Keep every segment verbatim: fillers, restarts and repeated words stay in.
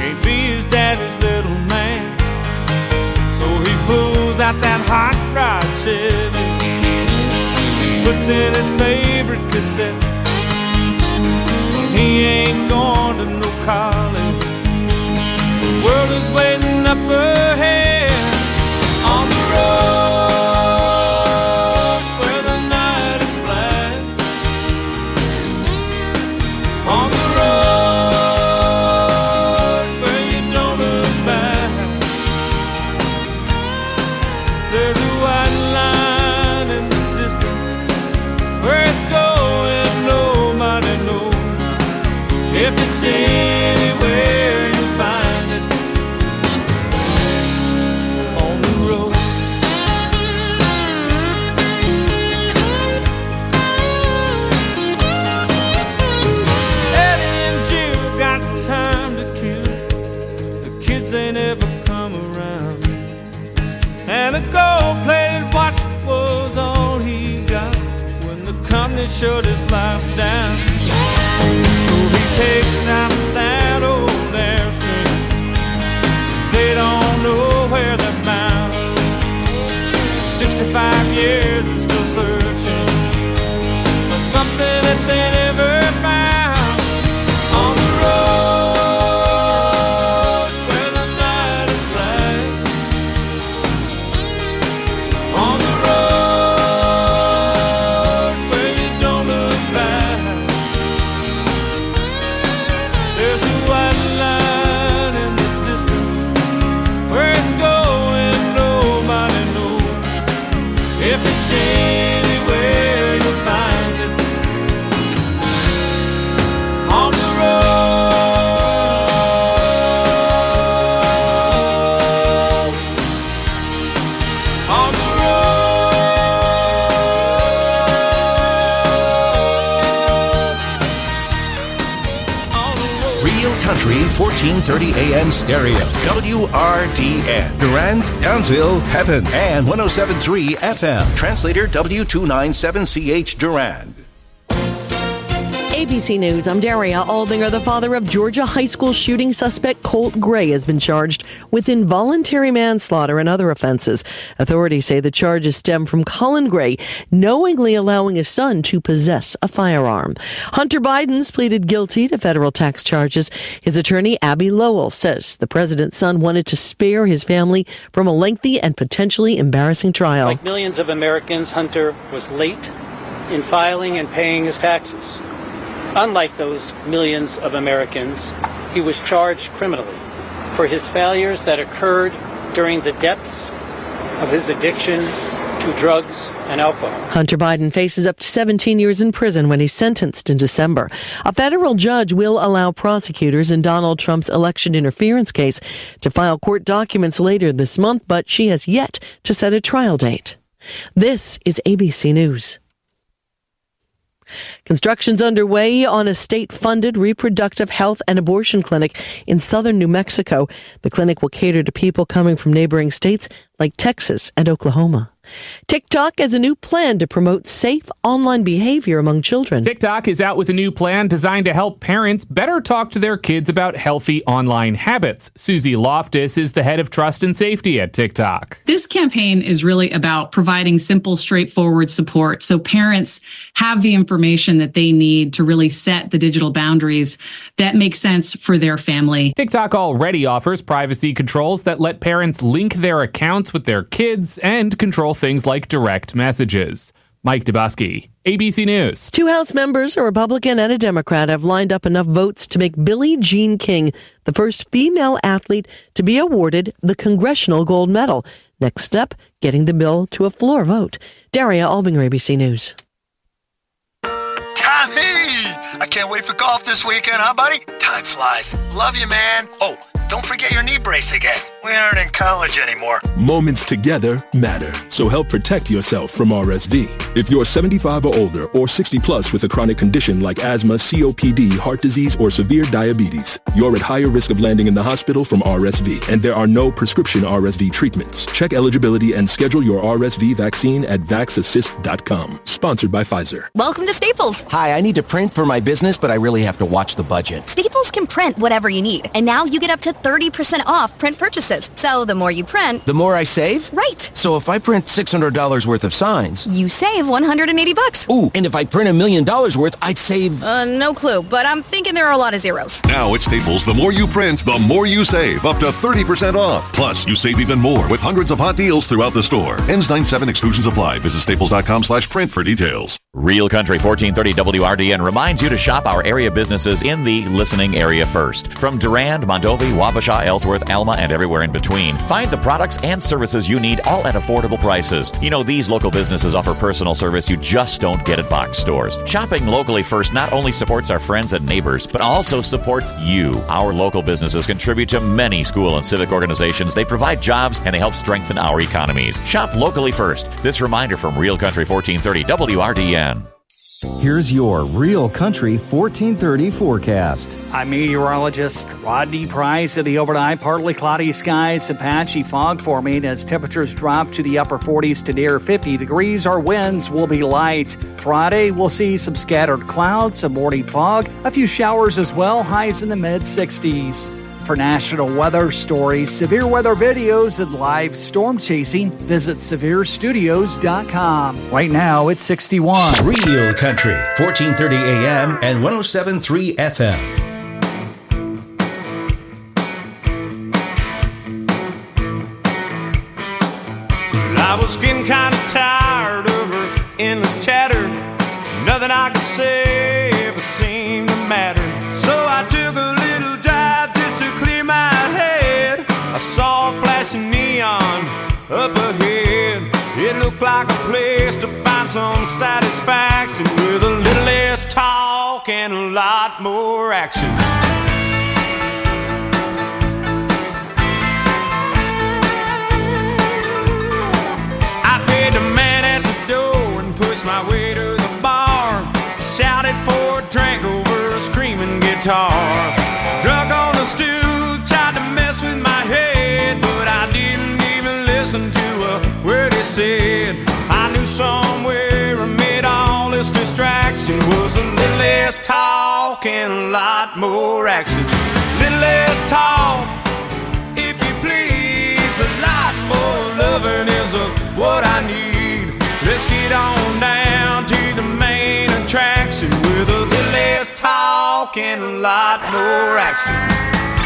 can't be his daddy's little man. So he pulls out that hot rod Chevy, puts in his favorite cassette. He ain't going to no college, the world is waiting up ahead. On the road where the night is black, on the road where you don't look back, there's a white line in the distance, where it's going nobody knows. If it's anywhere you'll find it, on the road. Eddie and Jill got time to kill, the kids ain't ever come around, and a gold-plated watch was all he got when the company shut his life down. Takes down that old airstream, they don't know where they're bound. Sixty-five years and still searching for something that they never found. On the road where the night is black, on the road where you don't look back, there's a white line in the distance, where it's going nobody knows. If it's anywhere you'll find it, on the road, on the road. Real Country fourteen thirty A M stereo. W R D N. Durand, Downsville, Pepin, and one oh seven point three F M. Translator W two ninety-seven C H Durand. A B C News, I'm Daria Albinger. The father of Georgia high school shooting suspect Colt Gray has been charged with involuntary manslaughter and other offenses. Authorities say the charges stem from Colin Gray knowingly allowing his son to possess a firearm. Hunter Biden's pleaded guilty to federal tax charges. His attorney, Abby Lowell, says the president's son wanted to spare his family from a lengthy and potentially embarrassing trial. Like millions of Americans, Hunter was late in filing and paying his taxes. Unlike those millions of Americans, he was charged criminally for his failures that occurred during the depths of his addiction to drugs and alcohol. Hunter Biden faces up to seventeen years in prison when he's sentenced in December. A federal judge will allow prosecutors in Donald Trump's election interference case to file court documents later this month, but she has yet to set a trial date. This is A B C News. Construction's underway on a state-funded reproductive health and abortion clinic in southern New Mexico. The clinic will cater to people coming from neighboring states like Texas and Oklahoma. TikTok has a new plan to promote safe online behavior among children. TikTok is out with a new plan designed to help parents better talk to their kids about healthy online habits. Susie Loftus is the head of trust and safety at TikTok. This campaign is really about providing simple, straightforward support so parents have the information that they need to really set the digital boundaries that make sense for their family. TikTok already offers privacy controls that let parents link their accounts with their kids and control things like direct messages. Mike Dubusky, A B C News. Two House members, a Republican and a Democrat, have lined up enough votes to make Billie Jean King the first female athlete to be awarded the Congressional Gold Medal. Next step, getting the bill to a floor vote. Daria Albinger, A B C News. Tommy! I can't wait for golf this weekend, huh, buddy? Time flies. Love you, man. Oh, don't forget your knee brace again. We aren't in college anymore. Moments together matter, so help protect yourself from R S V. If you're seventy-five or older or sixty plus with a chronic condition like asthma, C O P D, heart disease, or severe diabetes, you're at higher risk of landing in the hospital from R S V, and there are no prescription R S V treatments. Check eligibility and schedule your R S V vaccine at vax assist dot com. Sponsored by Pfizer. Welcome to Staples. Hi, I need to print for my business, but I really have to watch the budget. Staples can print whatever you need, and now you get up to thirty percent off print purchases. So the more you print, the more I save? Right. So if I print six hundred dollars worth of signs, you save one hundred eighty bucks. Ooh, and if I print a million dollars worth, I'd save... Uh, no clue, but I'm thinking there are a lot of zeros. Now at Staples, the more you print, the more you save, up to thirty percent off. Plus, you save even more with hundreds of hot deals throughout the store. Ends nine seven, exclusions apply. Visit staples.com slash print for details. Real Country fourteen thirty W R D N reminds you to shop our area businesses in the listening area first. From Durand, Mondovi, Wabasha, Ellsworth, Alma, and everywhere in between. Find the products and services you need, all at affordable prices. You know, these local businesses offer personal service you just don't get at box stores. Shopping locally first not only supports our friends and neighbors, but also supports you. Our local businesses contribute to many school and civic organizations. They provide jobs and they help strengthen our economies. Shop locally first. This reminder from Real Country fourteen thirty W R D N. Here's your Real Country fourteen thirty forecast. I'm meteorologist Rodney Price. At the overnight, partly cloudy skies, some patchy fog forming as temperatures drop to the upper forties to near fifty degrees. Our winds will be light. Friday, we'll see some scattered clouds, some morning fog, a few showers as well, highs in the mid-sixties. For national weather stories, severe weather videos, and live storm chasing, visit severe studios dot com. Right now, it's sixty-one. Real Country, fourteen thirty A M and one oh seven point three F M. I was getting kind of tired of her endless chatter. Nothing I could say ever seemed to matter. So I took a little dive just to clear my head. I saw a flashing neon up ahead. It looked like a place to find some satisfaction with a little less talk and a lot more action. I paid the man at the door and pushed my way to the bar. Shouted for a drink over a screaming guitar. Drunk on the stool, tried to mess with my head, but I didn't even listen to a word he said. I knew somewhere amid all this distraction was a little less talk and a lot more action. Little less talk, if you please, a lot more loving is a, what I need. Let's get on down to the main attraction with a little less talk and a lot more action.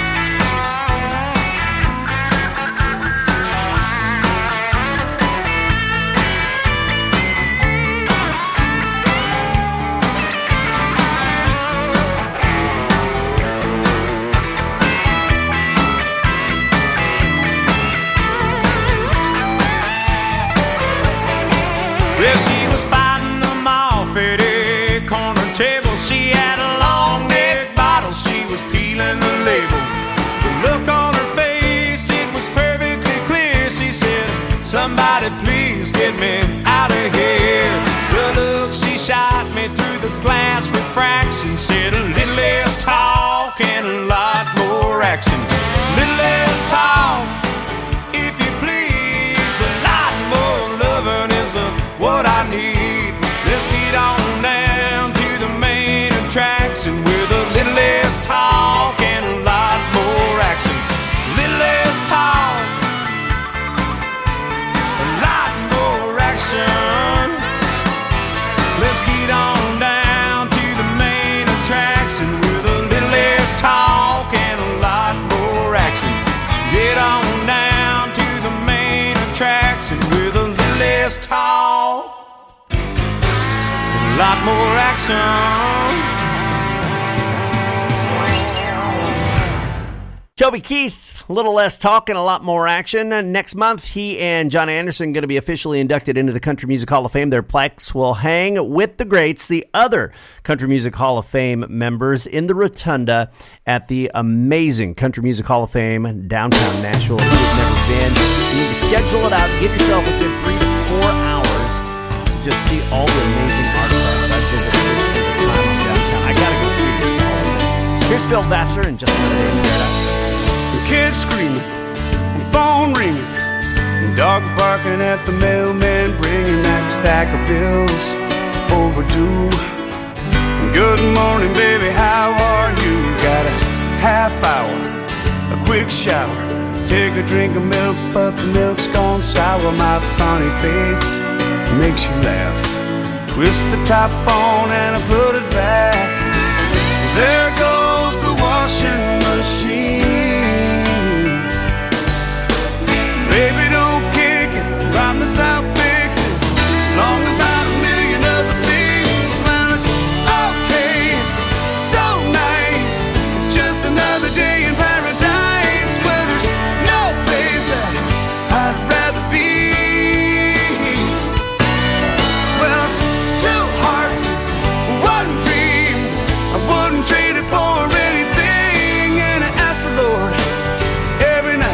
Well, she was fighting them off at a corner table. She had a long neck bottle, she was peeling the label. The look on her face, it was perfectly clear. She said, somebody please get me out of here. The look she shot me through the glass refraction said a little less talk and a lot more action. Little less talk, if you please, a lot more loving is a what I need. Let's get on down to the main attraction with a little less talk and a lot more action. Little less talk, a lot more action. Let's get on down to the main attraction with a little less talk and a lot more action. Get on down to the main attraction with a little less talk, a lot more action. Toby Keith A little less talk and a lot more action. Next month, he and John Anderson are going to be officially inducted into the Country Music Hall of Fame. Their plaques will hang with the greats, the other Country Music Hall of Fame members, in the rotunda at the amazing Country Music Hall of Fame, downtown Nashville. If you've never been, you need to schedule it out. Give yourself within three to four hours to just see all the amazing artifacts. I've visited every single time I'm downtown. I got to go see it. Here's Phil Vassar and just another day in paradise. Kids screaming, phone ringing, dog barking at the mailman, bringing that stack of bills overdue. Good morning, baby, how are you? Got a half hour, a quick shower, take a drink of milk, but the milk's gone sour. My funny face makes you laugh. Twist the top on and I put it back. There goes the washing machine. Baby, don't kick it, promise I'll fix it. Long about a million other things. Man, it's okay, it's so nice. It's just another day in paradise, where there's no place that I'd rather be. Well, it's two hearts, one dream. I wouldn't trade it for anything. And I ask the Lord every night,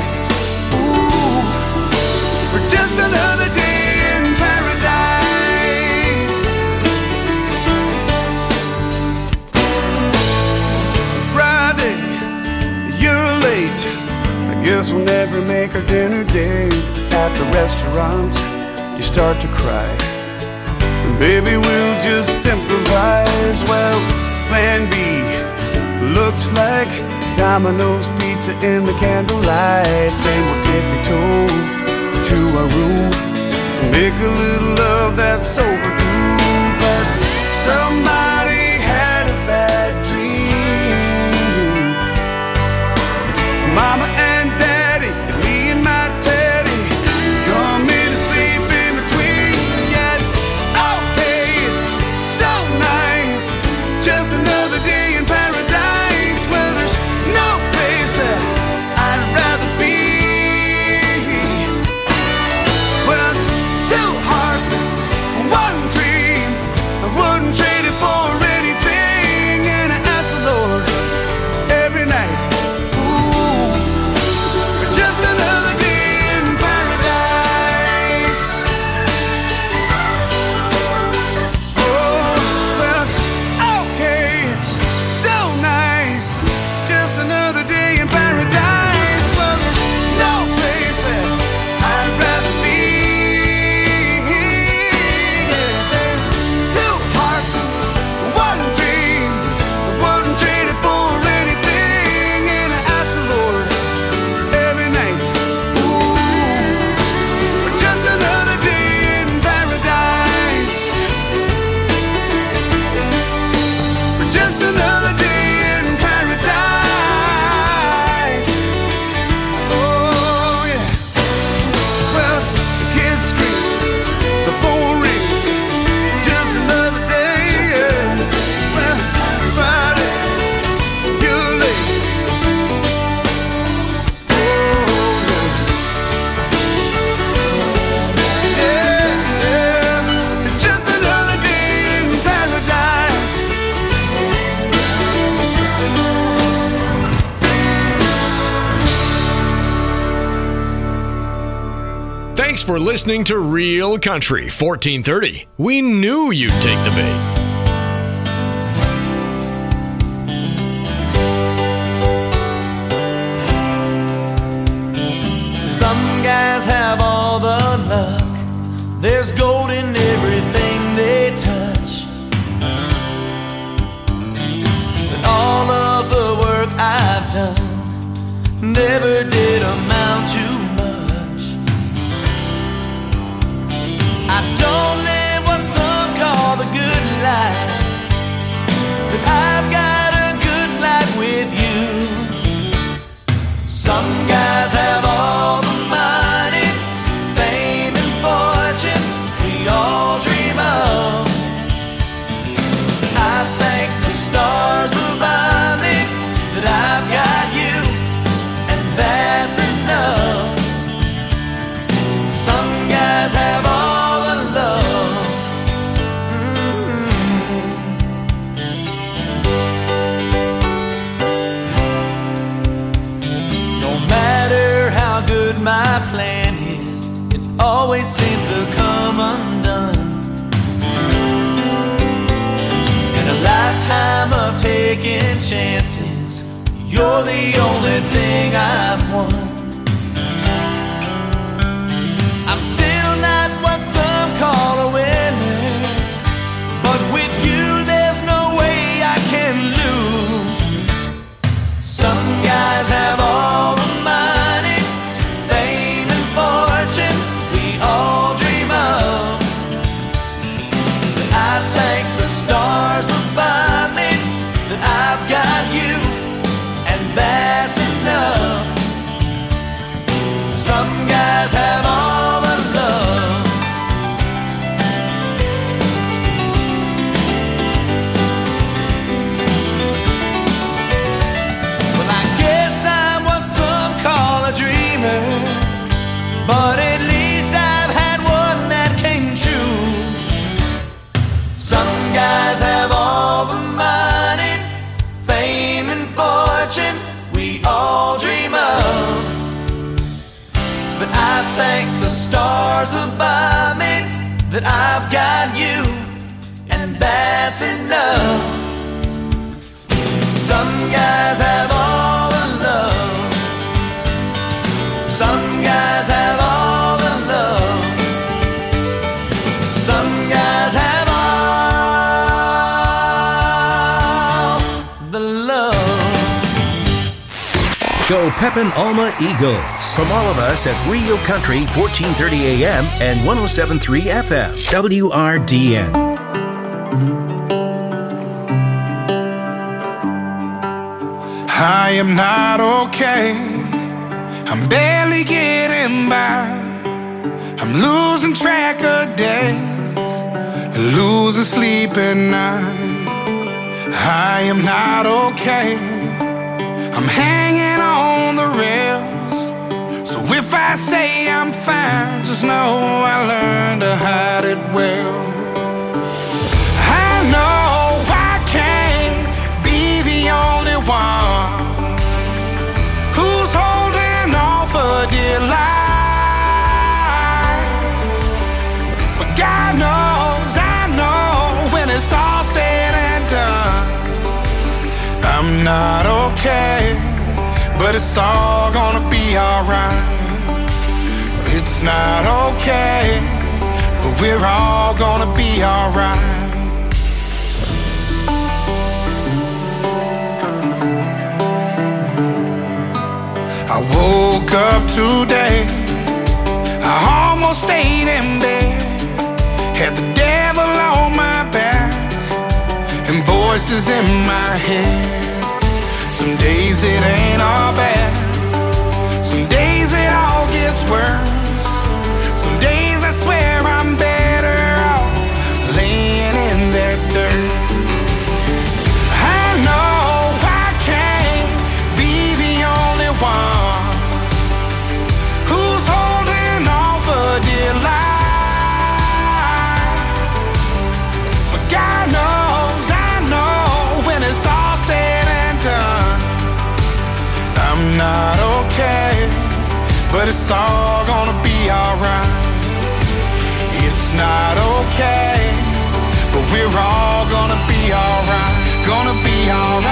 just another day in paradise. Friday, you're late. I guess we'll never make our dinner date. At the restaurant, you start to cry. And baby, we'll just improvise. Well, plan B looks like Domino's pizza in the candlelight. Then we'll tippy-toe to our room, make a little love that's overdue. But somebody had a bad dream. Mama and Daddy, me and my Teddy, come in to sleep in between. Yeah, it's okay, it's so nice. Just another day in paradise, where there's no place that I'd rather be. Two hearts, one dream. I wouldn't trade it for anything. And I ask the Lord every night, ooh, for just another day in paradise. Oh, well, it's okay, it's so nice. Just another day in paradise. Well, there's no place that I'd rather be. Thanks for listening to Real Country fourteen thirty. We knew you'd take the bait. Some guys have all the luck. There's gold in everything they touch. But all of the work I've done never did amount to much. I don't live what some call the good life, but I've got a good life with you. Some guys have all the money, fame and fortune we all dream of. I thank the stars above me that I've got you, and that good my plan is, it always seems to come undone. In a lifetime of taking chances, you're the only thing I've won. I'm still not what some call a winner, but with you there's no way I can lose. Some guys have all the money, fame and fortune we all dream of. But I thank the stars above me that I've got you, and that's enough. Some guys have all the love. Well, I guess I'm what some call a dreamer, but at least I've had one that came true. Some guys have all the money, fame and fortune we all dream of. But I thank the stars above me that I've got you, and that's enough. Some guys have all the love. Some guys have all the love. Some guys have all the love. Go Pepin Alma Eagles. From all of us at Real Country fourteen thirty A M and one oh seven point three F M. W R D N. I am not okay. I'm barely getting by. I'm losing track of days, losing sleep at night. I am not okay. I'm hanging on the rails. So if I say I'm fine, just know I learned to hide it well. I know I can't be the only one who's holding on for dear life. But God knows, I know, when it's all said and done, I'm not okay, but it's all gonna be alright. It's not okay, but we're all gonna be alright. I woke up today, I almost stayed in bed, had the devil on my back and voices in my head. Some days it ain't all bad, some days it all gets worse. Some days I swear I'm better off laying in that dirt. I know I can't be the only one who's holding on for dear life. But God knows, I know, when it's all said and done, I'm not okay, but it's all gonna be alright. It's not okay, but we're all gonna be alright. Gonna be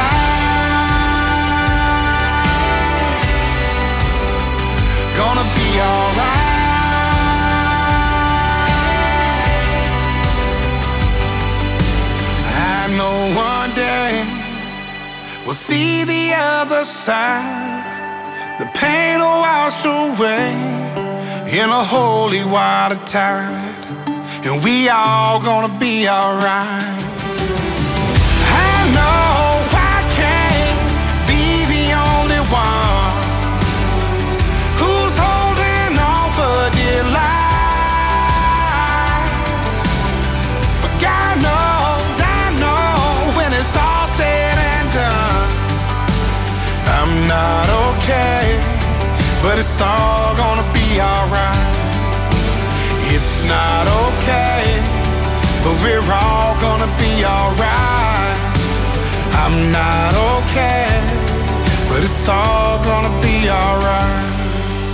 alright. Gonna be alright. I know one day we'll see the other side. The pain will wash away in a holy water tide, and we all gonna be alright. I know I can't be the only one who's holding on for dear life. But God knows, I know, when it's all said and done, I'm not okay, but it's all gonna be alright. It's not okay, but we're all gonna be alright. I'm not okay, but it's all gonna be alright.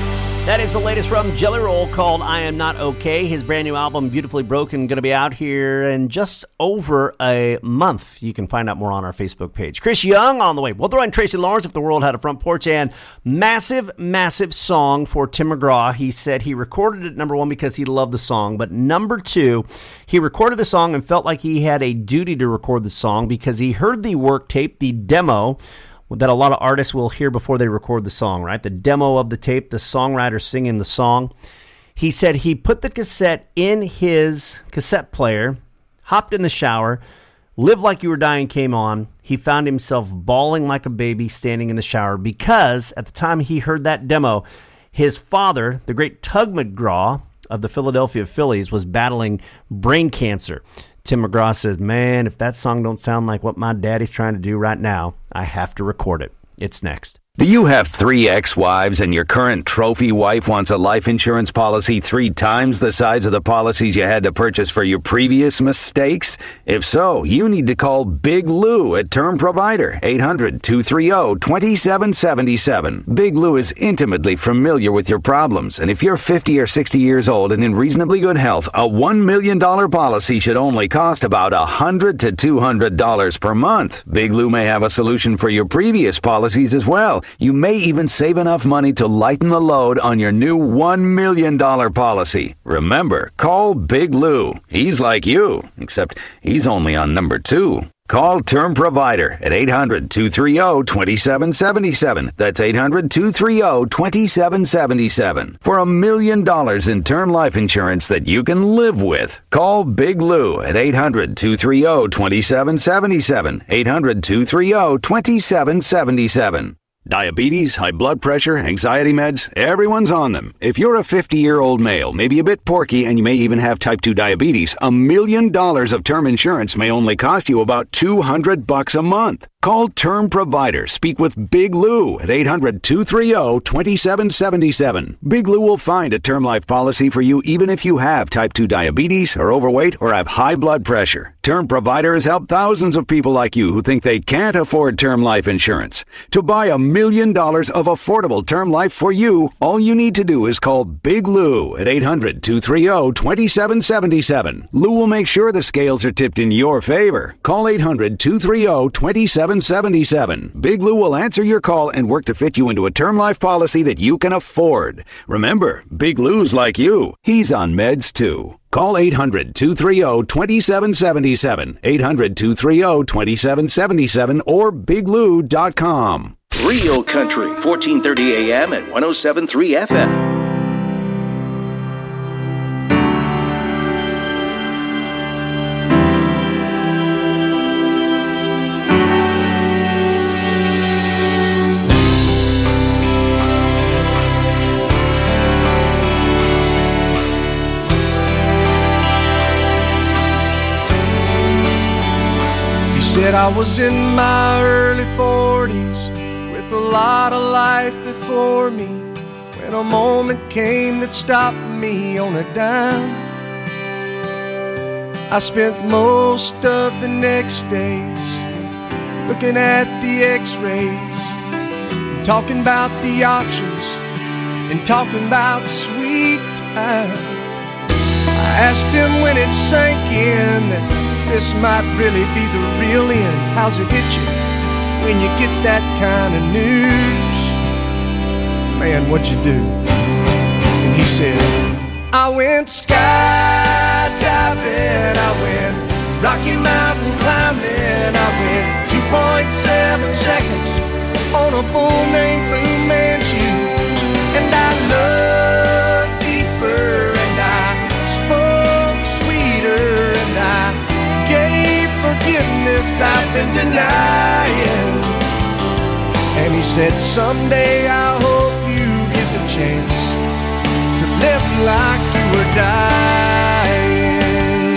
That is the latest from Jelly Roll called I Am Not Okay. His brand new album, Beautifully Broken, going to be out here in just over a month. You can find out more on our Facebook page. Chris Young on the way. We'll throw in Tracy Lawrence, If the World Had a Front Porch, and massive, massive song for Tim McGraw. He said he recorded it, number one, because he loved the song, but number two, he recorded the song and felt like he had a duty to record the song because he heard the work tape, the demo, that a lot of artists will hear before they record the song, right? The demo of the tape, the songwriter singing the song. He said he put the cassette in his cassette player, hopped in the shower, Live Like You Were Dying came on. He found himself bawling like a baby standing in the shower because at the time he heard that demo, his father, the great Tug McGraw of the Philadelphia Phillies, was battling brain cancer. Tim McGraw says, man, if that song don't sound like what my daddy's trying to do right now, I have to record it. It's next. Do you have three ex-wives and your current trophy wife wants a life insurance policy three times the size of the policies you had to purchase for your previous mistakes? If so, you need to call Big Lou at Term Provider, eight hundred, two three zero, two seven seven seven. Big Lou is intimately familiar with your problems, and if you're fifty or sixty years old and in reasonably good health, a one million dollars policy should only cost about one hundred to two hundred dollars per month. Big Lou may have a solution for your previous policies as well. You may even save enough money to lighten the load on your new one million dollars policy. Remember, call Big Lou. He's like you, except he's only on number two. Call Term Provider at eight hundred, two three zero, two seven seven seven. That's eight hundred, two three zero, two seven seven seven. For a million dollars in term life insurance that you can live with. Call Big Lou at eight hundred, two three zero, two seven seven seven. eight hundred, two three zero, two seven seven seven. Diabetes, high blood pressure, anxiety meds, everyone's on them. If you're a fifty-year-old male, maybe a bit porky, and you may even have type two diabetes, a million dollars of term insurance may only cost you about two hundred bucks a month. Call Term Provider. Speak with Big Lou at eight hundred, two three zero, two seven seven seven. Big Lou will find a term life policy for you even if you have type two diabetes, are overweight, or have high blood pressure. Term Provider has helped thousands of people like you who think they can't afford term life insurance. To buy a million dollars of affordable term life for you, all you need to do is call Big Lou at eight hundred, two three zero, two seven seven seven. Lou will make sure the scales are tipped in your favor. Call eight hundred, two three zero, two seven seven seven. Big Lou will answer your call and work to fit you into a term life policy that you can afford. Remember, Big Lou's like you. He's on meds too. Call eight hundred, two three zero, two seven seven seven. eight hundred, two three zero, two seven seven seven or big lou dot com. Real Country, fourteen thirty A M and one oh seven point three F M. Said I was in my early forties with a lot of life before me when a moment came that stopped me on a dime. I spent most of the next days looking at the x-rays, talking about the options and talking about sweet time. I asked him when it sank in that this might really be the real end. How's it hit you when you get that kind of news? Man, what'd you do? And he said, I went skydiving, I went Rocky Mountain climbing, I went two point seven seconds on a bull named Blue Manchu. And I looked deeper and I spoke sweeter and I gave forgiveness I've been denying. And he said, someday I hope you get the chance to live like you were dying.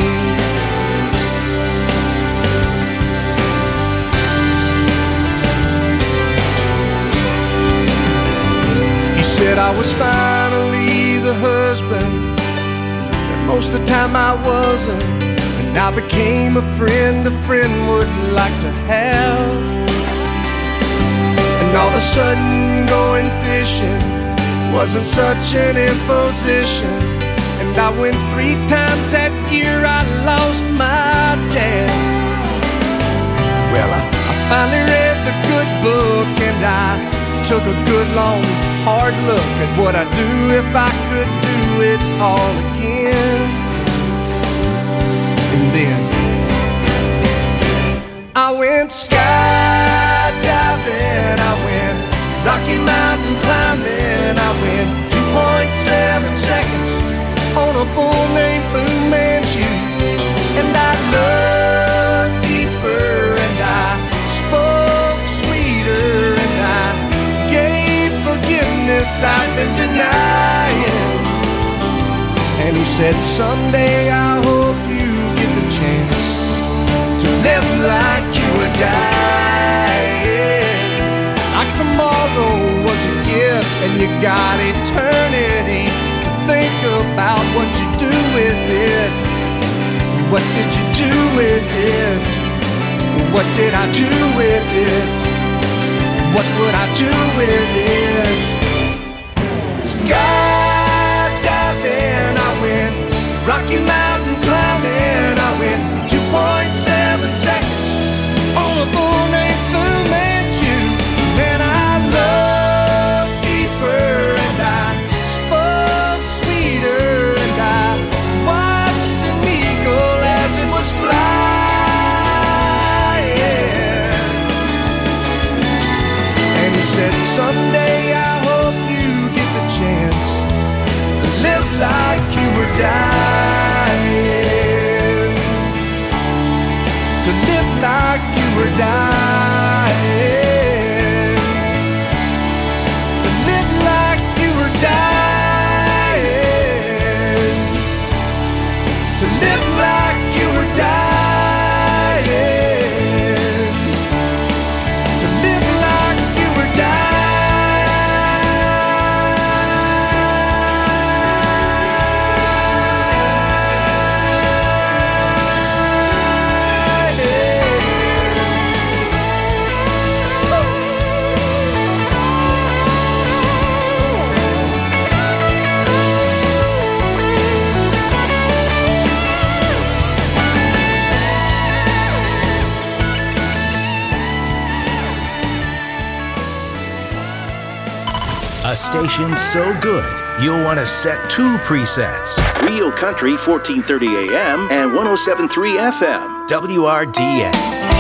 He said I was finally the husband that most of the time I wasn't. I became a friend a friend would like to have. And all of a sudden going fishing wasn't such an imposition. And I went three times that year, I lost my dad. Well, I, I finally read the good book, and I took a good long hard look at what I'd do if I could do it all again. And then I went skydiving, I went Rocky Mountain climbing, I went two point seven seconds on a bull named Fu Manchu. And I looked deeper, and I spoke sweeter, and I gave forgiveness I've been denying. And he said, someday I hope you get the chance to live like you were dying. Like tomorrow was a gift, and you got eternity to think about what you do with it. What did you do with it? What did I do with it? What would I do with it? Skydiving, I went Rocky Mountain climbing, I went two point seven seconds on a bull named Fu Manchu. Man, I loved deeper, and I spoke sweeter, and I watched an eagle as it was flying. And he said, someday I hope you get the chance to live like you were dying. To live like you were dying. To live like you were dying. To live like you were dying. To live like you were dying. A station so good, you'll want to set two presets. Real Country fourteen thirty A M and one oh seven point three F M, W R D N.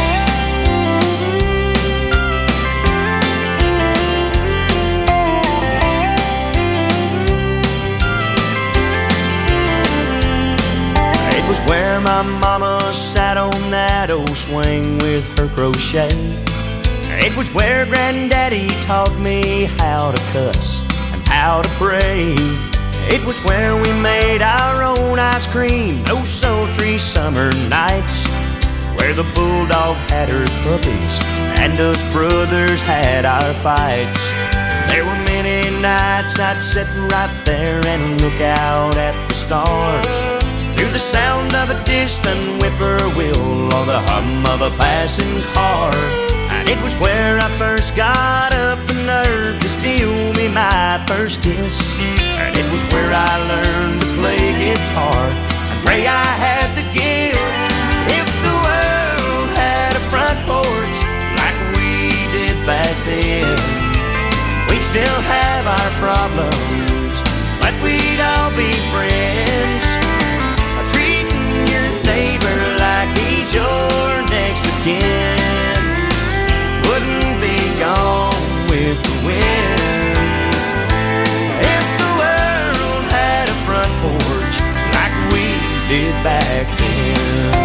It was where my mama sat on that old swing with her crochet. It was where Granddaddy taught me how to cuss and how to pray. It was where we made our own ice cream those sultry summer nights, where the bulldog had her puppies and us brothers had our fights. There were many nights I'd sit right there and look out at the stars, through the sound of a distant whippoorwill or the hum of a passing car. And it was where I first got up the nerve to steal me my first kiss. And it was where I learned to play guitar and pray I had the gift. If the world had a front porch like we did back then, we'd still have our problems, but we'd all be friends. Treating your neighbor like he's your next of kin wouldn't be gone with the wind. If the world had a front porch like we did back then.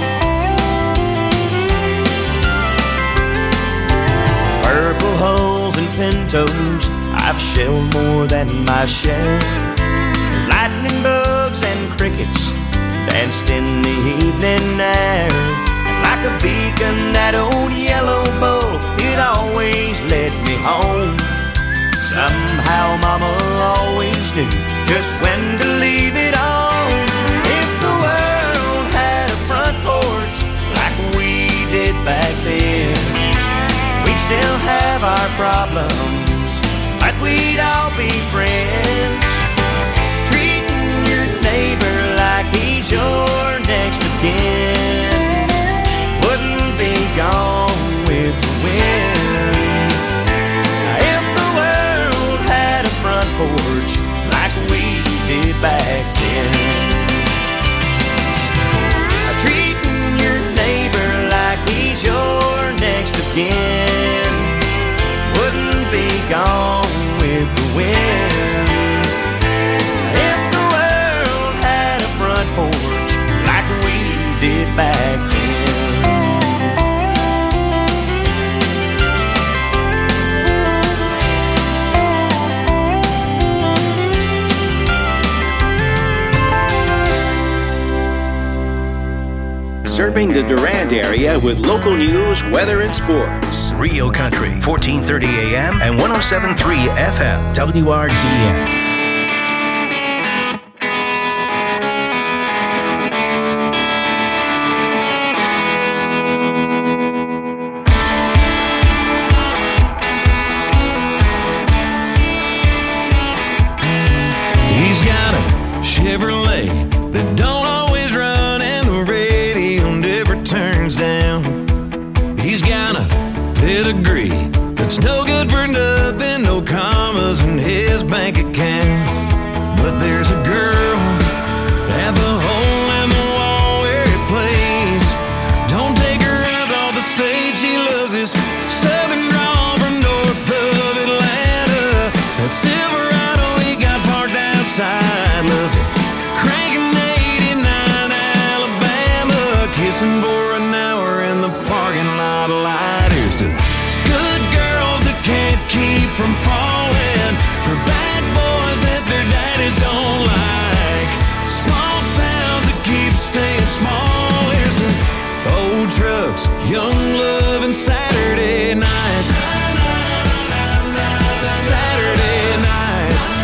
Purple hulls and pintos, I've shelled more than my share. There's lightning bugs and crickets danced in the evening air. Like a beacon, that old yellow bull, it always led me home. Somehow Mama always knew just when to leave it on. If the world had a front porch like we did back then, we'd still have our problems, but we'd all be friends. serving the Durand area with local news, weather, and sports. Real Country, fourteen thirty A M and one oh seven point three F M, W R D N. He's got a Chevrolet that don't always run and the radio never turns down. He's got a pedigree that's no good for nothing, no commas in his bank account. But there's a girl at the hole in the wall where he plays. Don't take her eyes off the stage, she loves his southern drawl from north of Atlanta. That Silverado he got parked outside, loves it cranking eighty-nine Alabama, kissing for an hour in the parking lot light. Here's to good girls that can't keep from falling, for bad boys that their daddies don't like, small towns that keep staying small. Here's to old trucks, young love, and Saturday nights. Saturday nights.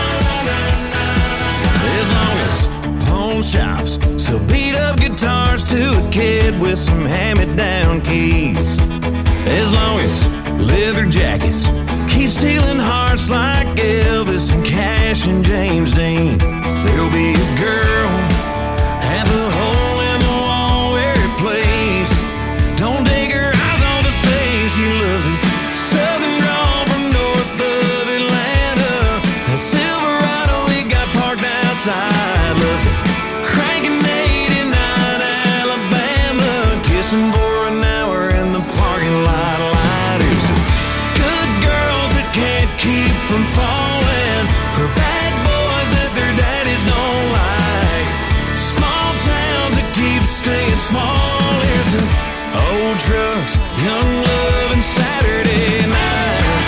As long as pawn shops sell beat up guitars to a kid with some hand-me-down keys. As long as leather jackets keep stealing hearts like Elvis and Cash and James Dean, there'll be a girl at the hole in the wall where he plays. Don't take her eyes on the stage, she loves his southern drawl from north of Atlanta. That Silverado he got parked outside, loves it cranking eighty-nine Alabama, kissing for an hour in the parking lot light. Here's to good girls that can't keep from falling, for bad boys that their daddies don't like, small towns that keep staying small. Here's to old trucks, young love, and Saturday nights.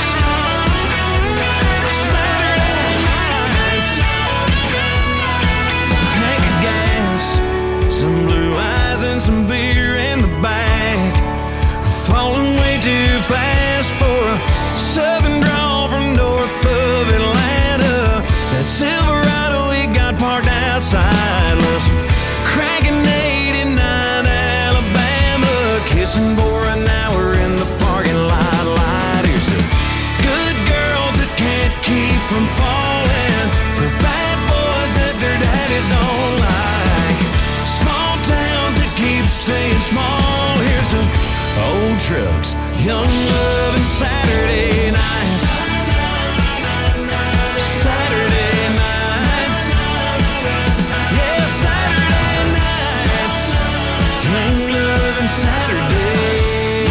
Saturday nights. Tank of gas, some blue eyes, and some beer in the back. Falling way too fast for a southern drawl from north of Atlanta. That Silverado he got parked outside, loves cranking eighty-nine Alabama, kissing for an hour in the parking lot light. Here's to good girls that can't keep from falling, for bad boys that their daddies don't like, small towns that keep staying small. Here's to old trucks, young love, and Saturday nights. Saturday nights. Yeah, Saturday nights. Young love and Saturday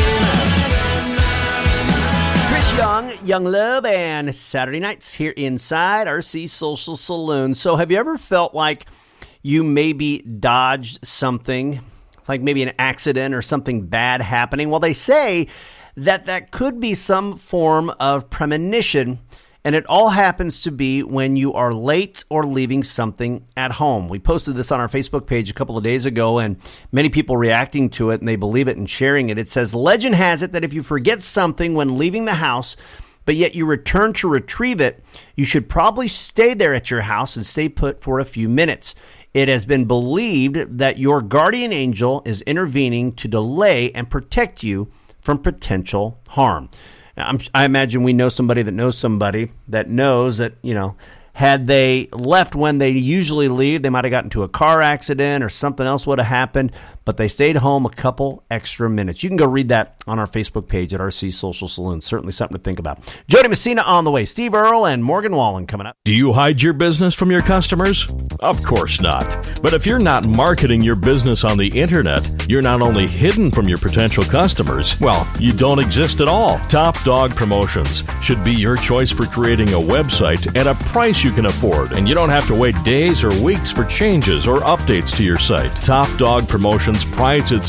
nights. Chris Young, Young Love, and Saturday Nights here inside R C Social Saloon. So have you ever felt like you maybe dodged something, like maybe an accident or something bad happening? Well, they say that that could be some form of premonition, and it all happens to be when you are late or leaving something at home. We posted this on our Facebook page a couple of days ago, and many people reacting to it, and they believe it and sharing it. It says, legend has it that if you forget something when leaving the house, but yet you return to retrieve it, you should probably stay there at your house and stay put for a few minutes. It has been believed that your guardian angel is intervening to delay and protect you from potential harm. Now, I'm, I imagine we know somebody that knows somebody that knows that, you know, had they left when they usually leave, they might have gotten into a car accident or something else would have happened, but they stayed home a couple extra minutes. You can go read that on our Facebook page at R C Social Saloon. Certainly something to think about. Jody Messina on the way. Steve Earle and Morgan Wallen coming up. Do you hide your business from your customers? Of course not. But if you're not marketing your business on the internet, you're not only hidden from your potential customers, well, you don't exist at all. Top Dog Promotions should be your choice for creating a website at a price you can afford, and you don't have to wait days or weeks for changes or updates to your site. Top Dog Promotions prides itself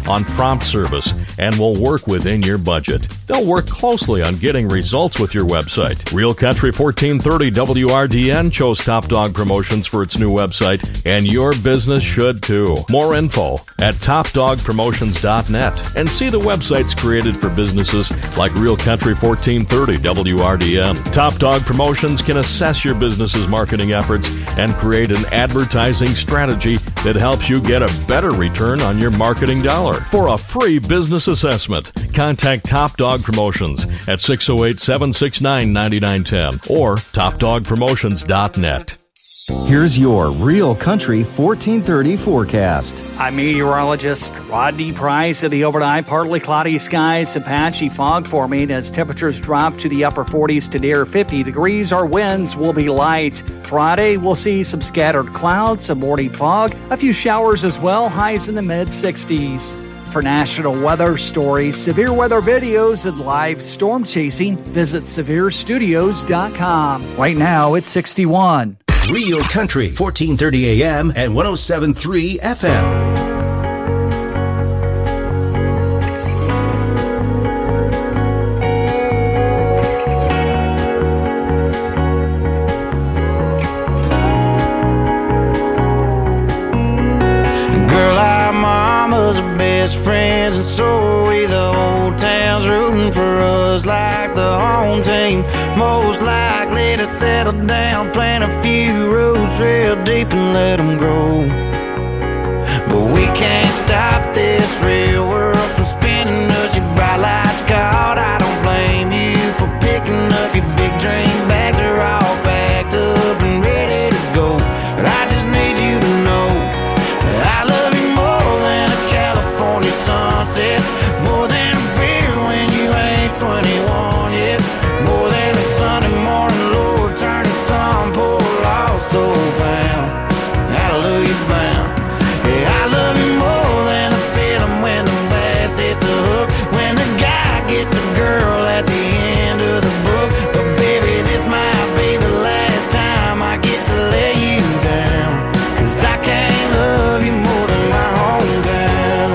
on prompt service and will work within your budget. They'll work closely on getting results with your website. Real Country fourteen thirty W R D N chose Top Dog Promotions for its new website, and your business should too. More info at top dog promotions dot net and see the websites created for businesses like Real Country fourteen thirty W R D N. Top Dog Promotions can assess your business's marketing efforts and create an advertising strategy that helps you get a better return on your marketing dollar. For a free business assessment, contact Top Dog Promotions at six oh eight, seven six nine, nine nine one zero or top dog promotions dot net. Here's your Real Country fourteen thirty forecast. I'm meteorologist Rodney Price. At the overnight, partly cloudy skies, Apache fog forming as temperatures drop to the upper forties to near fifty degrees. Our winds will be light. Friday, we'll see some scattered clouds, some morning fog, a few showers as well, highs in the mid sixties. For national weather stories, severe weather videos, and live storm chasing, visit severe studios dot com. Right now, it's sixty-one. Real Country, fourteen thirty A M and one oh seven point three F M. Best friends, and so are we. The whole town's rooting for us like the home team. Most likely to settle down, plant a few roots real deep and let them grow. But we can't stop this real world from spinning us. Your bright lights caught, I don't blame you for picking up your big dream bags. Are all packed up and ready to go. But I just need you to know that I love you more than a California sunset, more than a beer when you ain't twenty-one yet, more than a Sunday morning, Lord, turn the sun, poor lost soul found, hallelujah bound. Yeah, I love you more than the feeling when the bass hits a hook, when the guy gets a girl at the end of the book. But baby, this might be the last time I get to lay you down, 'cause I can't love you more than my hometown.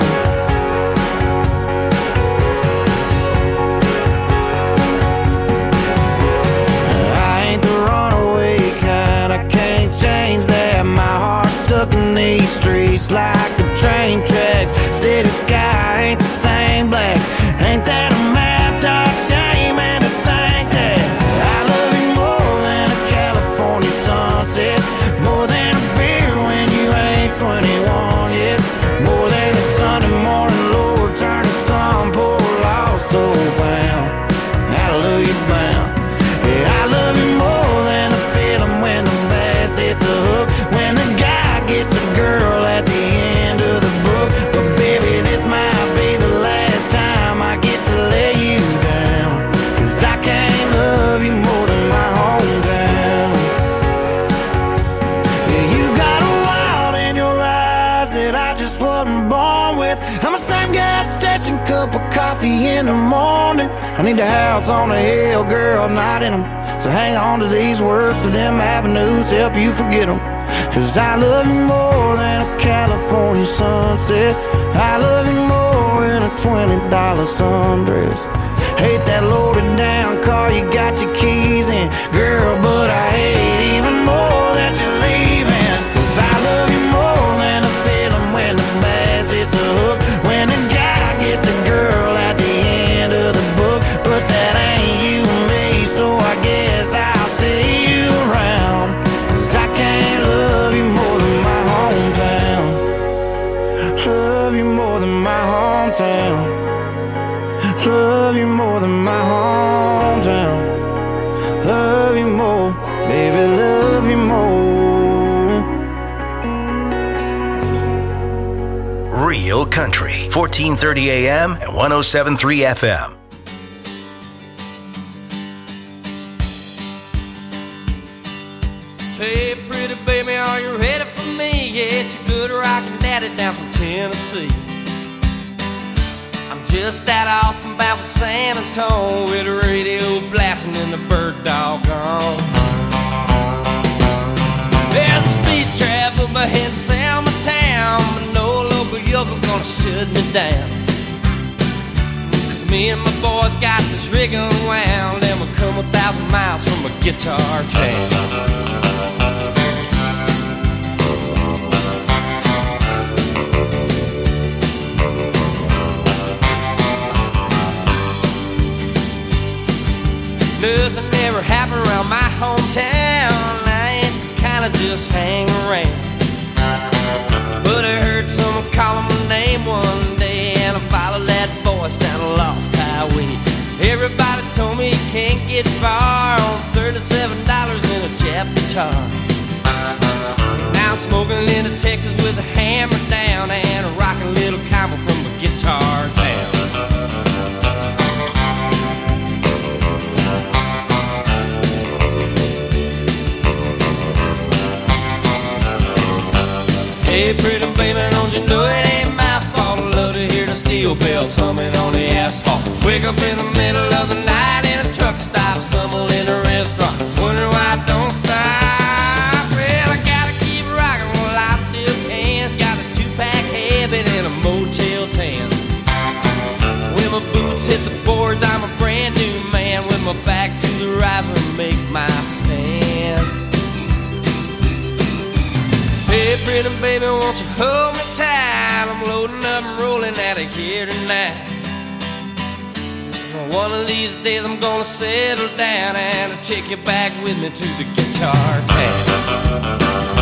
I ain't the runaway kind, I can't change that. My heart's stuck in these streets like the train tracks. City sky ain't the same black. Ain't that a map, dog? Shame and to think that I love you more than a California sunset, more than a beer when you ain't twenty-one yet, more than a Sunday morning, Lord, turn the sun, poor lost soul found, hallelujah bound. Yeah, I love you more than the feeling when the bass hits a hook, when the guy gets a girl at the end of the book. But baby, this might be the last time I get to lay you down, 'cause I can't love you more than my hometown. Yeah, you got a wild in your eyes that I just wasn't born with. I'm the same gas station, cup of coffee in the morning. I need a house on a hill, girl, not in them. So hang on to these words, to them avenues, help you forget them. 'Cause I love you more than a California sunset, I love you more than a twenty dollar sundress. Hate that loaded down car you got your keys in, girl, but I hate even more that you're leaving. 'Cause I love you more than a feeling when the bass hits a hook, when the guy gets a girl at the end of the book. But that ain't you and me, so I guess I'll see you around. 'Cause I can't love you more than my hometown, love you more than my hometown, love you more than my hometown, love you more, baby, love you more. Real Country, fourteen thirty A M and one oh seven point three F M. Hey, pretty baby, are you ready for me? Yeah, it's your good rockin' daddy down from Tennessee. I'm just out off and bound for San Antonio, with the radio blasting and the bird dog on. There's a speed trap up ahead in Selma town, but no local yokel gonna shut me down. Cause me and my boys got this rig unwound, and we'll come a thousand miles from a guitar town. Nothing ever happened around my hometown. I ain't kinda just hang around. But I heard someone calling my name one day, and I followed that voice down a lost highway. Everybody told me you can't get far on thirty-seven dollars in a Jap guitar. Now I'm smoking into Texas with a hammer down and a rockin' little combo from a guitar town. Hey, pretty baby, don't you know it ain't my fault? I love to hear the steel bells humming on the asphalt. Wake up in the middle of the night in a truck stop, stumble in a restaurant, wonder why I don't stop. Well, I gotta keep rocking while I still can. Got a two-pack habit and a Motel ten. When my boots hit the boards, I'm a brand new man. With my back to the riser, make my stand. Hey, pretty baby, won't you hold me tight? I'm loading up and rolling out of here tonight. One of these days I'm gonna settle down and I'll take you back with me to the guitar town.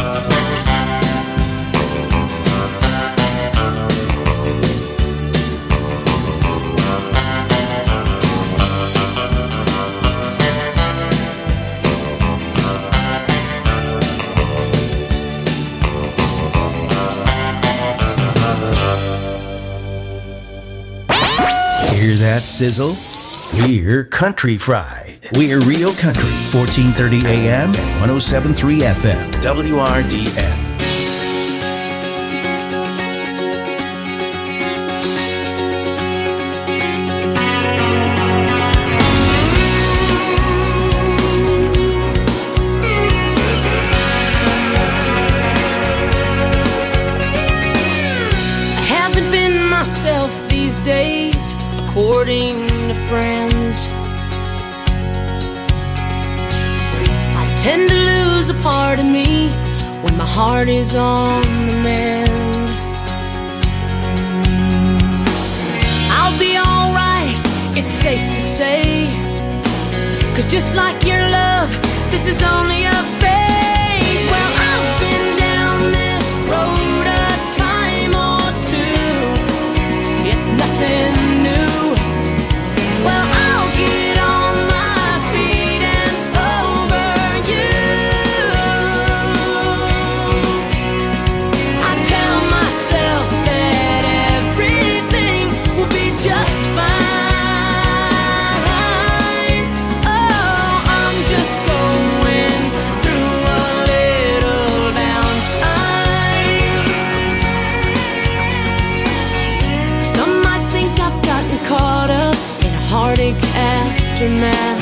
Hear that sizzle? We're Country Fried. We're Real Country, fourteen thirty A M and one oh seven point three F M, W R D N. According to friends, I tend to lose a part of me when my heart is on the mend. I'll be alright, it's safe to say, 'cause just like your love, this is only a phase. Well, I've been down this road a time or two, it's nothing new. Well, I'll get on my feet and over you. I tell myself that everything will be just fine. Oh, I'm just going through a little downtime. Some might think I've gotten caught up heartache's aftermath,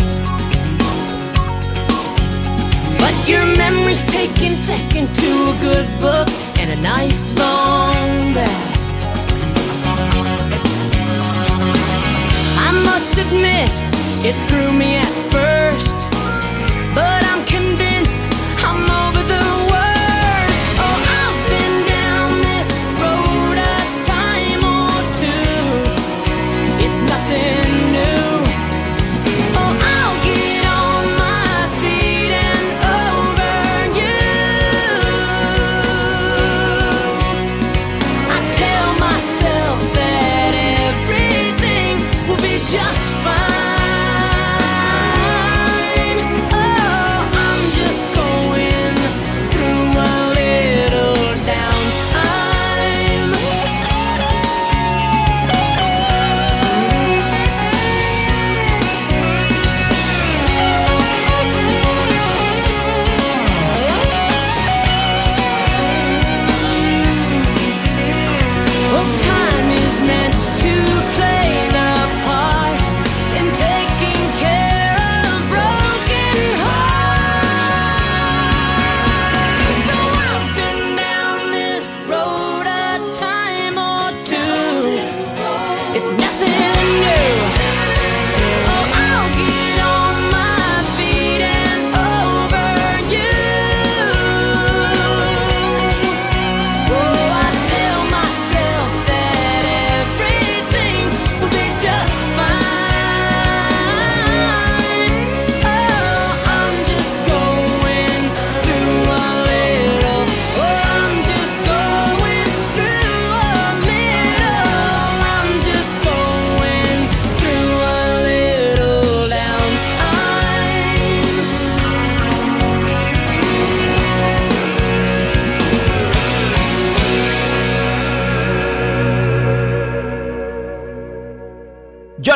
but your memory's taking second to a good book and a nice long bath. I must admit, it threw me at first, but I'm convinced I'm over the worst. Oh, I've been down this road a time or two, it's nothing. Just fine.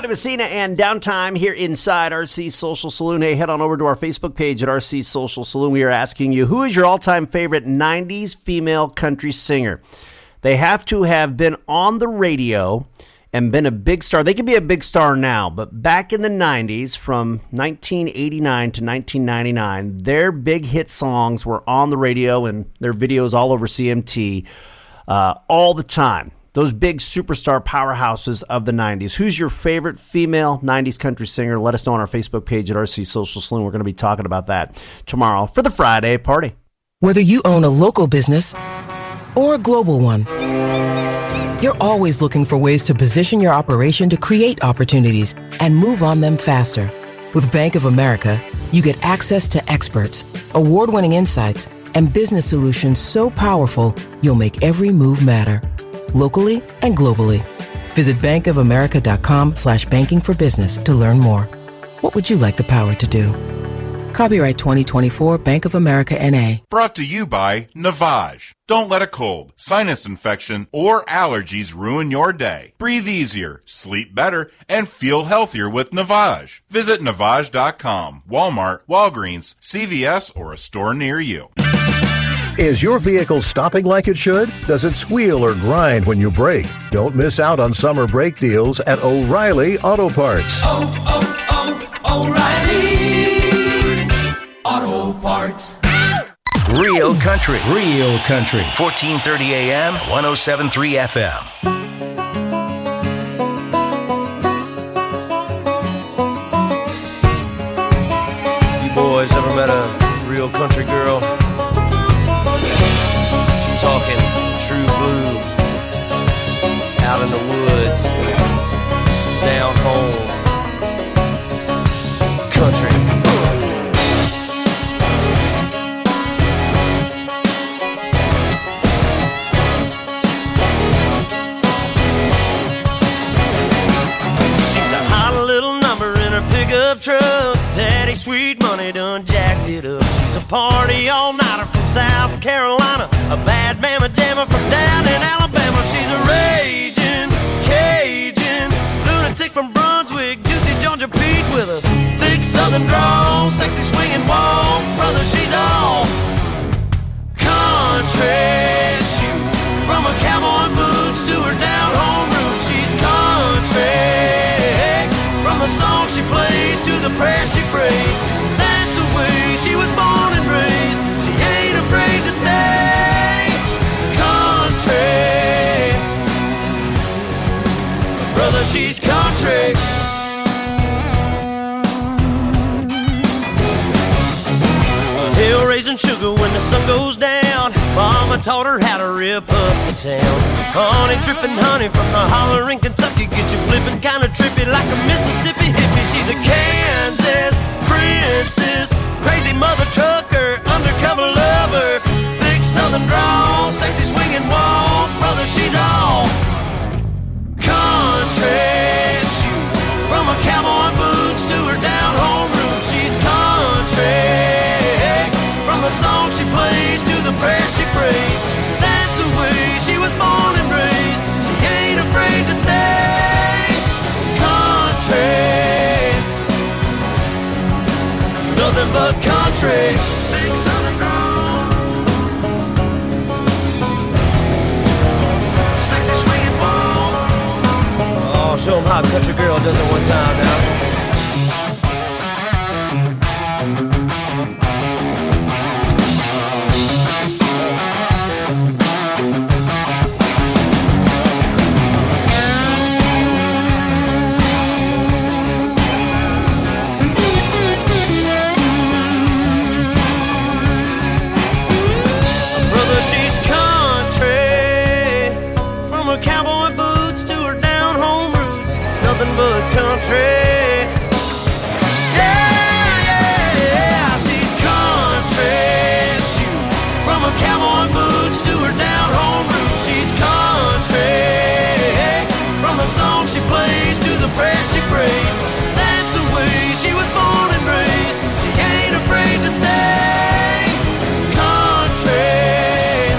Tony Messina and Downtime here inside R C Social Saloon. Hey, head on over to our Facebook page at R C Social Saloon. We are asking you, who is your all-time favorite nineties female country singer? They have to have been on the radio and been a big star. They could be a big star now, but back in the nineties, from nineteen eighty-nine to nineteen ninety-nine, their big hit songs were on the radio and their videos all over C M T uh, all the time. Those big superstar powerhouses of the nineties. Who's your favorite female nineties country singer? Let us know on our Facebook page at R C Social Saloon. We're going to be talking about that tomorrow for the Friday party. Whether you own a local business or a global one, you're always looking for ways to position your operation to create opportunities and move on them faster. With Bank of America, you get access to experts, award-winning insights, and business solutions so powerful, you'll make every move matter. Locally and globally. Visit bankofamerica.com slash banking for business to learn more. What would you like the power to do? Copyright twenty twenty-four Bank of America N A. Brought to you by Navage. Don't let a cold, sinus infection, or allergies ruin your day. Breathe easier, sleep better, and feel healthier with Navage. Visit Navage dot com, Walmart, Walgreens, C V S, or a store near you. Is your vehicle stopping like it should? Does it squeal or grind when you brake? Don't miss out on summer brake deals at O'Reilly Auto Parts. Oh, oh, oh, O'Reilly Auto Parts. Real country, real country. fourteen thirty A M, one oh seven point three F M. You boys ever met a real country girl? Talking true blue, out in the woods, down home, country. She's a hot little number in her pickup truck. Daddy Sweet Money done jacked it up. She's a party all-nighter from South Carolina, a bad mama jammer from down in Alabama. She's a raging Cajun lunatic from Brunswick, juicy Georgia peach with a thick southern drawl, sexy swinging walk. Brother, she's all country. Shoot, from her cowboy boots to her down home roots, she's country. From the song she plays to the prayer she prays, that's the way she was born and raised. She ain't afraid to stay country. Brother, she's country. Hill raising sugar when the sun goes down. Mama taught her how to rip up the town. Honey dripping honey from the holler in Kentucky, get you flipping kinda trippy like a Mississippi hippie. She's a Kansas princess, crazy mother trucker, undercover lover, thick southern drawl, sexy swinging walk. Brother, she's all country. Shoot, from her cowboy boots to her down home roots, she's country. From the song she plays to the prayer she prays, that's the way she was born and raised. She ain't afraid to stay country. Nothing but country. Big southern drawl, sexy swinging ball. Oh, show 'em how a country girl does it one time now. But country, yeah, yeah, yeah, she's country. Shoot, from her cowboy boots to her down home roots, she's country. From the song she plays to the prayer she prays, that's the way she was born and raised. She ain't afraid to stay country.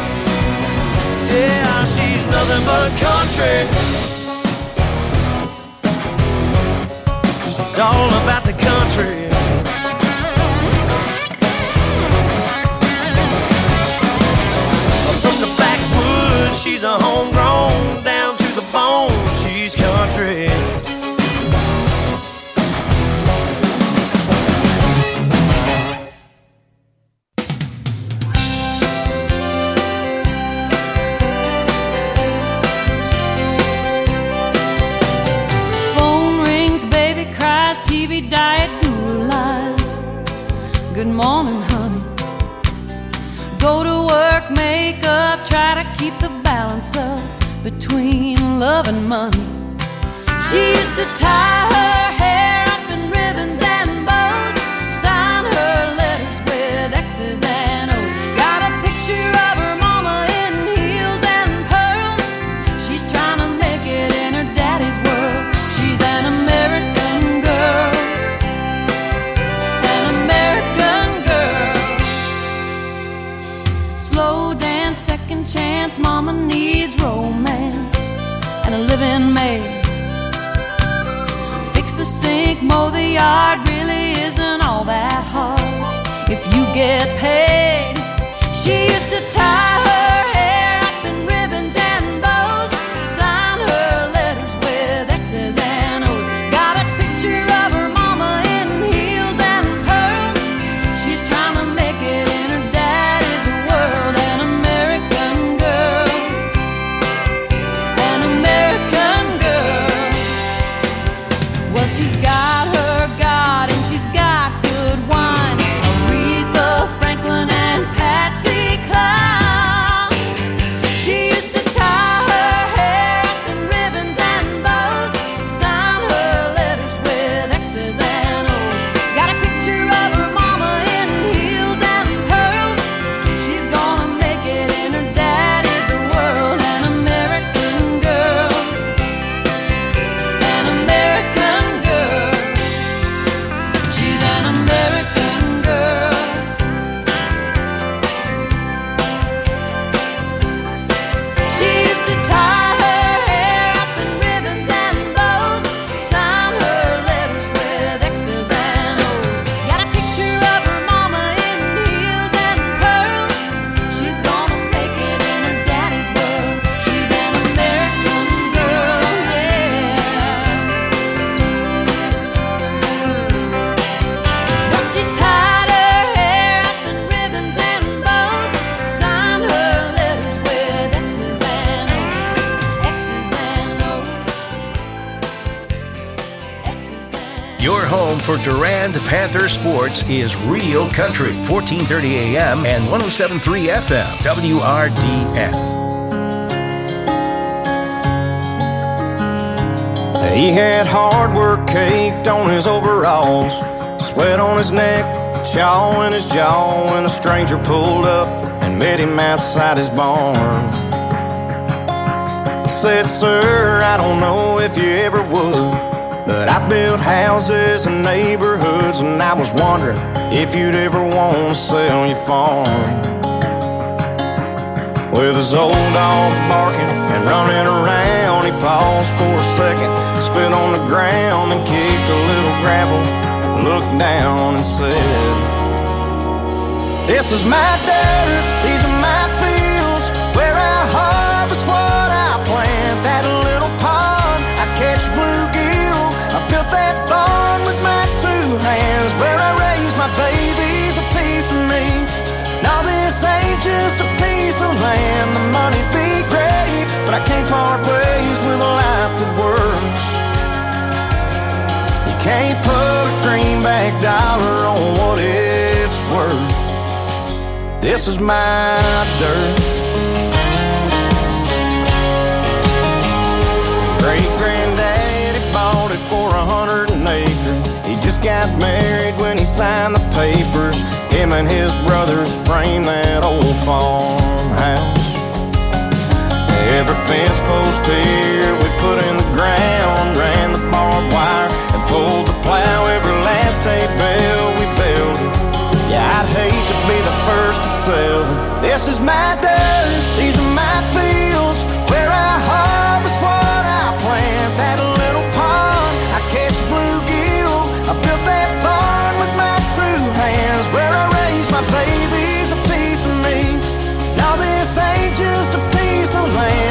Yeah, she's nothing but country. she's a homegrown, down to the bone, she's country. Phone rings, baby cries, T V diet, guru lies. Good morning, honey. Go to work, make up, try to keep the balance up between love and money. She used to tie her hair up in ribbons and bows, sign her letters with X's and O's. Got a picture of her mama in heels and pearls. She's trying to make it in her daddy's world. She's an American girl, an American girl. Slow dance, second chance, mama needs romance and a living maid. Fix the sink, mow the yard, really isn't all that hard if you get paid. She used to tie her hair up in ribbons and bows, sign her letters with X's and O's. Got a picture of her mama in heels and pearls. She's trying to make it in her daddy's world. An American girl, an American girl. Well, she's got her God and she's got good wine. Aretha Franklin and Patsy Cline. She used to tie her hair up in ribbons and bows, sign her letters with X's and O's. Got a picture of her mama in heels and pearls. She's gonna make it in her daddy's world. An American girl, an American girl. She's an American girl. She used to tie her hair up in ribbons and bows, sign her letters with X's and O's. Got a picture of her mama in heels and pearls. She's gonna make it in her daddy's world. She's an American girl, yeah. But she tied her hair up in ribbons and bows, signed her letters with X's and O's, X's and O's, X's and Your home for Durand Panther sports is Real Country, fourteen thirty A M and one oh seven point three F M, W R D N. He had hard work caked on his overalls, sweat on his neck, chaw in his jaw, when a stranger pulled up and met him outside his barn. Said, sir, I don't know if you ever would, but I built houses and neighborhoods, and I was wondering if you'd ever want to sell your farm. With his old dog barking and running around, he paused for a second, spit on the ground and kicked a little gravel, looked down and said, this is my dirt, these are my fields, where I harvest what I plant. That little pond, I catch bluegill, I built that barn with my two hands, where I raise my babies, a piece of me. Now this ain't just a piece of land, the money be great, but I can't part ways with a life that works. You can't put a greenback dollar on what it's worth. This is my dirt. Great-granddaddy bought it for a hundred an acre. He just got married when he signed the papers. Him and his brothers framed that old farmhouse. Every fence post here we put in the ground, ran the barbed wire and pulled the plow. Every last hay bale we built it. Yeah, I'd hate to be the first to sell it. This is my dirt, these are my fields, where I harvest what I plant. That little pond, I catch bluegill, I built that barn with my two hands, where I raise my babies, a piece of me. Now this ain't just a piece of land,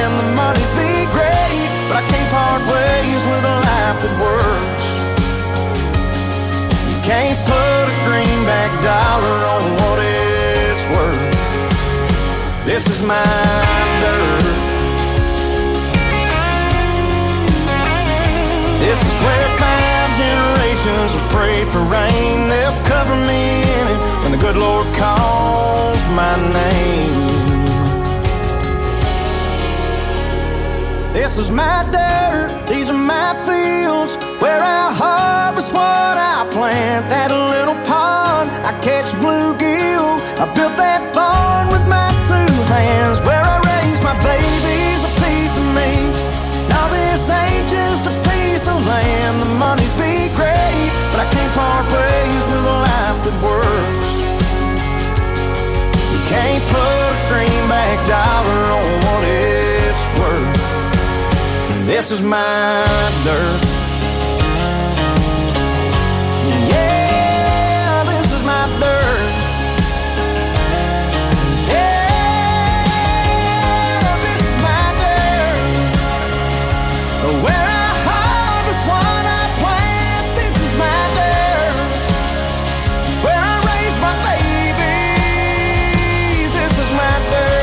can't put a greenback dollar on what it's worth. This is my dirt. This is where five generations have prayed for rain. They'll cover me in it when the good Lord calls my name. This is my dirt, these are my fields, where I harvest what I plant. That little pond, I catch bluegill. I built that barn with my two hands, where I raise my babies, a piece of me. Now this ain't just a piece of land. The money be great, but I can't part ways with a life that works. You can't put a greenback dollar on what it's worth. This is my dirt. Yeah, this is my dirt. Yeah, this is my dirt. Where I harvest what I plant. This is my dirt. Where I raise my babies. This is my dirt.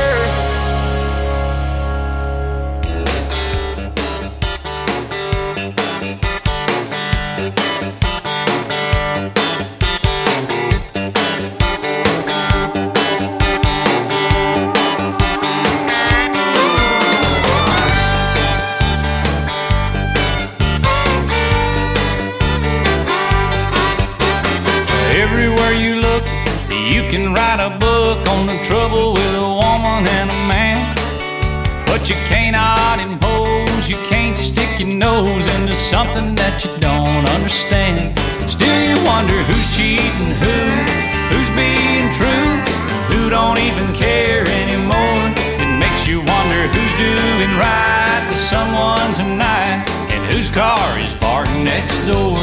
Everywhere you look, you can write a book on the trouble with a woman and a man. But you cannot impose, you can't stick your nose into something that you don't understand. Still you wonder who's cheating who, who's being true, who don't even care anymore. It makes you wonder who's doing right to someone tonight, and whose car is parked next door.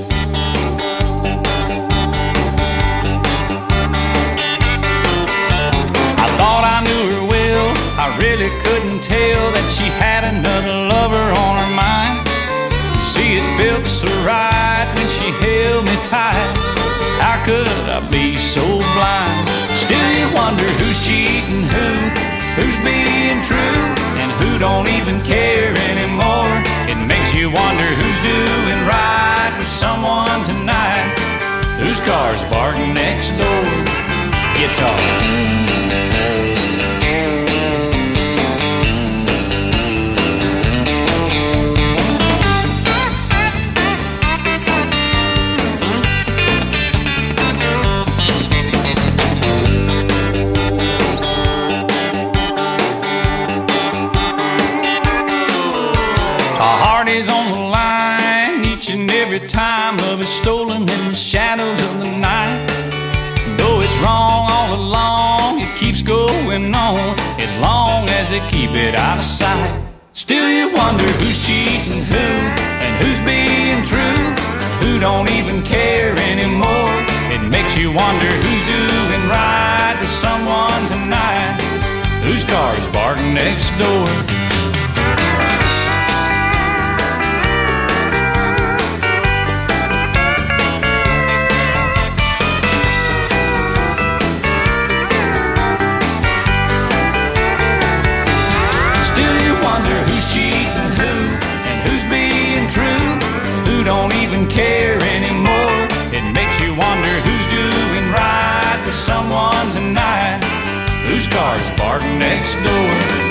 Thought I knew her well, I really couldn't tell that she had another lover on her mind. See, it felt so right when she held me tight. How could I be so blind? Still you wonder who's cheating who, who's being true, and who don't even care anymore. It makes you wonder who's doing right with someone tonight, whose car's parked next door. Guitar. Time love is stolen in the shadows of the night. Though it's wrong all along, it keeps going on as long as they keep it out of sight. Still you wonder who's cheating who, and who's being true, who don't even care anymore. It makes you wonder who's doing right with someone tonight, whose car's parked next door. Don't even care anymore. It makes you wonder who's doing right with someone tonight, whose car's parked next door.